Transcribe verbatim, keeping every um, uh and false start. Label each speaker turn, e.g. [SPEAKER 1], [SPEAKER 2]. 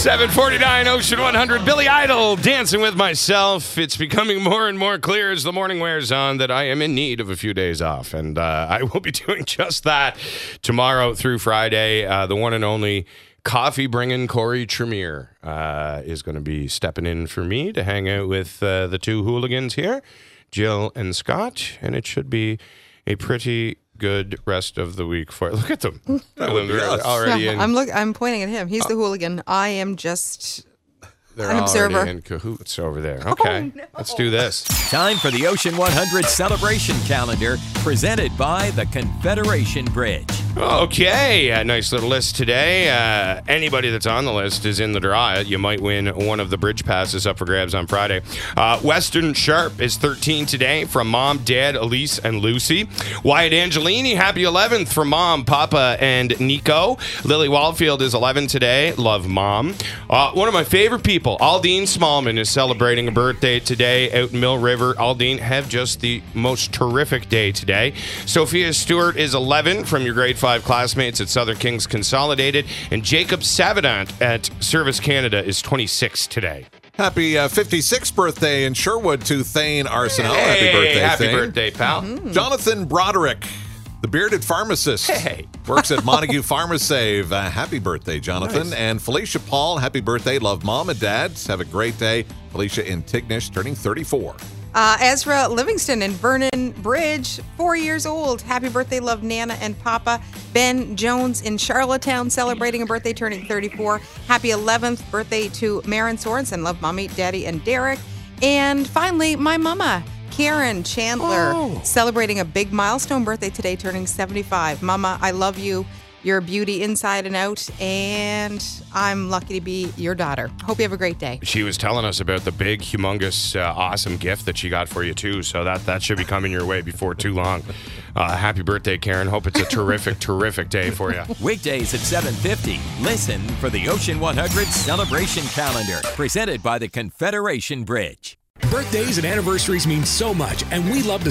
[SPEAKER 1] seven forty-nine Ocean one hundred. Billy Idol, Dancing with Myself. It's becoming more and more clear as the morning wears on that I am in need of a few days off. And uh, I will be doing just that tomorrow through Friday. Uh, the one and only coffee-bringing Corey Tremere uh, is going to be stepping in for me to hang out with uh, the two hooligans here, Jill and Scott. And it should be a pretty good rest of the week for look at them.
[SPEAKER 2] That would be us.
[SPEAKER 1] Already
[SPEAKER 3] Yeah,
[SPEAKER 1] in.
[SPEAKER 3] I'm look. I'm pointing at him. He's the hooligan. I am just
[SPEAKER 1] They're
[SPEAKER 3] an observer.
[SPEAKER 1] already in cahoots over there. Okay,
[SPEAKER 3] Oh, no.
[SPEAKER 1] let's do this.
[SPEAKER 4] Time for the Ocean one hundred celebration calendar presented by the Confederation Bridge.
[SPEAKER 1] Okay, a nice little list today. Uh, anybody that's on the list is in the draw. You might win one of the bridge passes up for grabs on Friday. Uh, Western Sharp is thirteen today from Mom, Dad, Elise, and Lucy. Wyatt Angelini, happy eleventh from Mom, Papa, and Nico. Lily Waldfield is eleven today. Love, Mom. Uh, one of my favorite people, Aldine Smallman, is celebrating a birthday today out in Mill River. Aldine, have just the most terrific day today. Sophia Stewart is eleven from your grade five classmates at Southern Kings Consolidated. And Jacob Savadant at Service Canada is twenty-six today.
[SPEAKER 2] Happy uh, fifty-sixth birthday in Sherwood to Thane Arsenault.
[SPEAKER 1] Hey,
[SPEAKER 2] happy birthday,
[SPEAKER 1] happy
[SPEAKER 2] Thane.
[SPEAKER 1] birthday, pal.
[SPEAKER 3] Mm-hmm.
[SPEAKER 2] Jonathan Broderick, the bearded pharmacist.
[SPEAKER 1] Hey.
[SPEAKER 2] Works at Montague PharmaSave. Uh, happy birthday, Jonathan.
[SPEAKER 1] Nice.
[SPEAKER 2] And Felicia Paul, happy birthday. Love Mom and Dad. Have a great day. Felicia in Tignish, turning thirty-four.
[SPEAKER 3] Uh, Ezra Livingston in Vernon Bridge, four years old. Happy birthday, love Nana and Papa. Ben Jones in Charlottetown, celebrating a birthday, turning thirty-four. Happy eleventh birthday to Marin Sorensen. Love Mommy, Daddy, and Derek. And finally, my mama, Karen Chandler,
[SPEAKER 1] Oh.
[SPEAKER 3] celebrating a big milestone birthday today, turning seventy-five. Mama, I love you. You're a beauty inside and out, and I'm lucky to be your daughter. Hope you have a great day.
[SPEAKER 1] She was telling us about the big, humongous, uh, awesome gift that she got for you, too. So that, that should be coming your way before too long. Uh, happy birthday, Karen. Hope it's a terrific, terrific day for you.
[SPEAKER 4] Weekdays at seven fifty. Listen for the Ocean one hundred celebration calendar presented by the Confederation Bridge.
[SPEAKER 5] Birthdays and anniversaries mean so much, and we love to